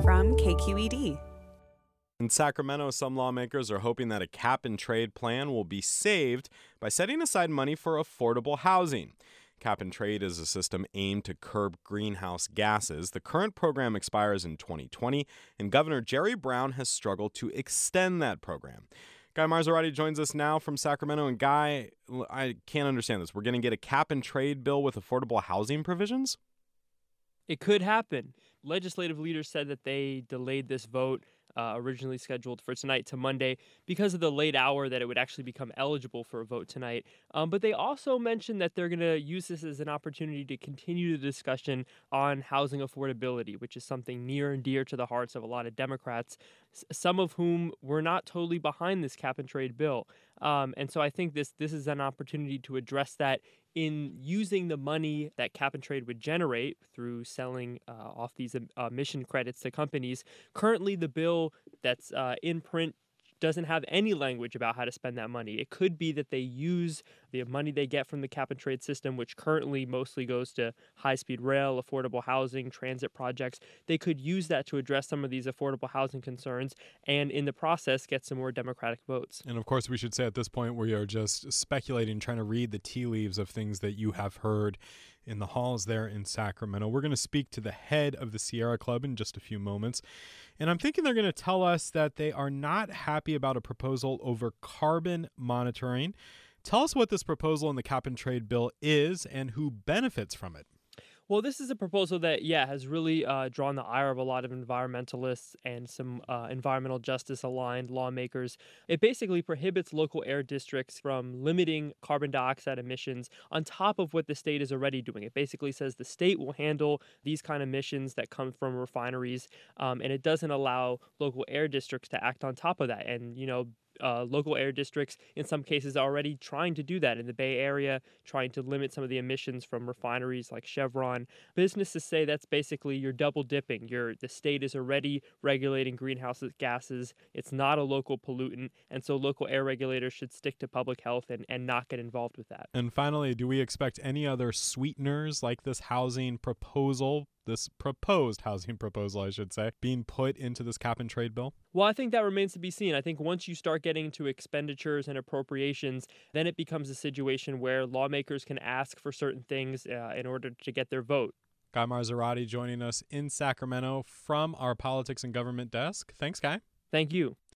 from KQED. In Sacramento, some lawmakers are hoping that a cap-and-trade plan will be saved by setting aside money for affordable housing. Cap-and-trade is a system aimed to curb greenhouse gases. The current program expires in 2020, and Governor Jerry Brown has struggled to extend that program. Guy Marzorati joins us now from Sacramento. And Guy, I can't understand this. We're going to get a cap-and-trade bill with affordable housing provisions? It could happen. Legislative leaders said that they delayed this vote, originally scheduled for tonight, to Monday because of the late hour that it would actually become eligible for a vote tonight. But they also mentioned that they're going to use this as an opportunity to continue the discussion on housing affordability, which is something near and dear to the hearts of a lot of Democrats, some of whom were not totally behind this cap-and-trade bill. And so I think this is an opportunity to address that in using the money that cap-and-trade would generate through selling off these emission credits to companies. Currently, the bill that's in print doesn't have any language about how to spend that money. It could be that they use the money they get from the cap-and-trade system, which currently mostly goes to high-speed rail, affordable housing, transit projects. They could use that to address some of these affordable housing concerns and in the process get some more Democratic votes. And of course, we should say at this point we are just speculating, trying to read the tea leaves of things that you have heard in the halls there in Sacramento. We're going to speak to the head of the Sierra Club in just a few moments. And I'm thinking they're going to tell us that they are not happy about a proposal over carbon monitoring. Tell us what this proposal in the cap-and-trade bill is and who benefits from it. Well, this is a proposal that, has really drawn the ire of a lot of environmentalists and some environmental justice-aligned lawmakers. It basically prohibits local air districts from limiting carbon dioxide emissions on top of what the state is already doing. It basically says the state will handle these kind of emissions that come from refineries, and it doesn't allow local air districts to act on top of that. And, local air districts, in some cases, are already trying to do that in the Bay Area, trying to limit some of the emissions from refineries like Chevron. Businesses say that's basically you're double dipping. The state is already regulating greenhouse gases. It's not a local pollutant, and so local air regulators should stick to public health and not get involved with that. And finally, do we expect any other sweeteners like this housing proposal, this proposed housing proposal, I should say, being put into this cap-and-trade bill? Well, I think that remains to be seen. I think once you start getting into expenditures and appropriations, then it becomes a situation where lawmakers can ask for certain things in order to get their vote. Guy Marzorati joining us in Sacramento from our Politics and Government desk. Thanks, Guy. Thank you.